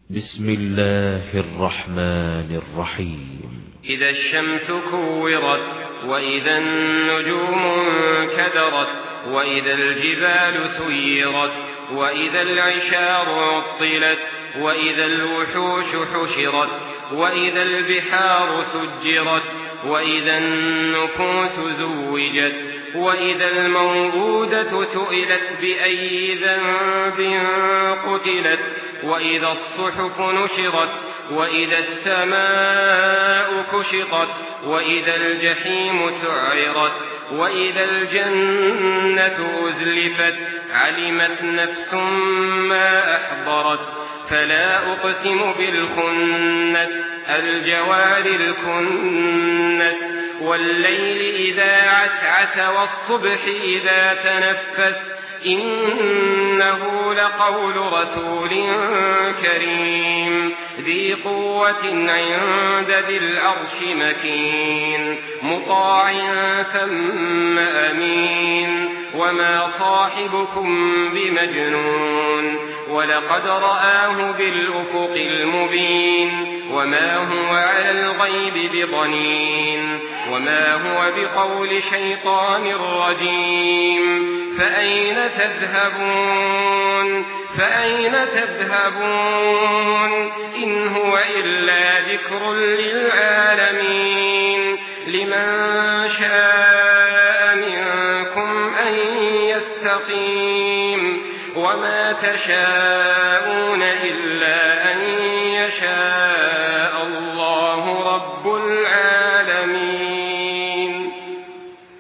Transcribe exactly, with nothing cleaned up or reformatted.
بسم الله الرحمن الرحيم. إذا الشمس كورت، وإذا النجوم انكدرت، وإذا الجبال سيرت، وإذا العشار عطلت، وإذا الوحوش حشرت، وإذا البحار سجرت، وإذا النفوس زوجت، وإذا الموءودة سئلت بأي ذنب قتلت، وإذا الصحف نشرت، وإذا السماء كشطت، وإذا الجحيم سعرت، وإذا الجنة أزلفت، علمت نفس ما أحضرت. فلا أقسم بالخنس، الجوار الكنس، والليل إذا عسعس، والصبح إذا تنفس، إنه لقول رسول كريم ذي قوة عند ذي العرش مكين، مطاع ثم أمين. وما صاحبكم بمجنون، ولقد رآه بالأفق المبين. وما هو على الغيب بضنين، وما هو بقول شيطان رجيم. فأين تذهبون فأين تذهبون إن هو إلا ذكر للعالمين. لمن شاء منكم أن يستقيم، وما تشاءون إلا